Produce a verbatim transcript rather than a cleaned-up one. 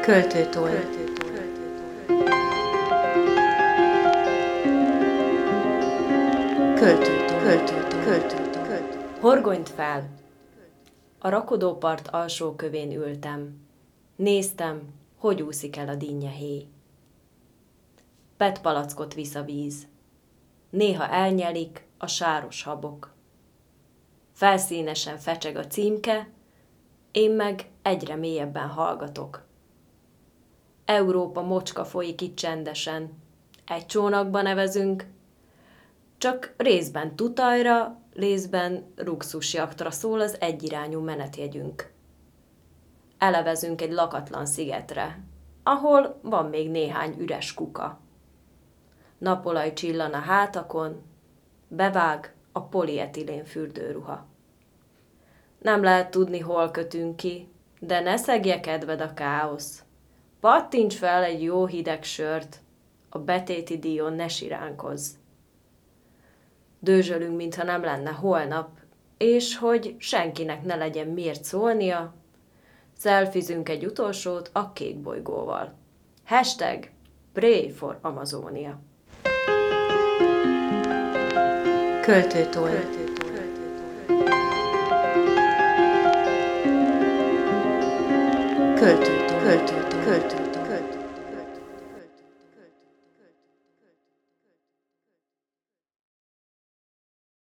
Költőtoll. Költőtoll. Költőtoll. Költőtoll. Horgonyt fel! A rakodópart alsó kövén ültem. Néztem, hogy úszik el a dinnye héj. Petpalackot visz a víz. Néha elnyelik a sáros habok. Felszínesen fecseg a címke, én meg egyre mélyebben hallgatok. Európa mocska folyik itt csendesen. Egy csónakba nevezünk, csak részben tutajra, részben luxusjaktra szól az egyirányú menetjegyünk. Elevezünk egy lakatlan szigetre, ahol van még néhány üres kuka. Napolaj csillan a hátakon, bevág a polietilén fürdőruha. Nem lehet tudni, hol kötünk ki, de ne szegje kedved a káosz. Pattints fel egy jó hideg sört, a betéti díjon ne siránkozz. Dőzsölünk, mintha nem lenne holnap, és hogy senkinek ne legyen miért szólnia, szelfizünk egy utolsót a kék bolygóval. Hashtag Pray for Amazonia. Költőtoll. Költőtoll. Költőtoll. Költőtoll.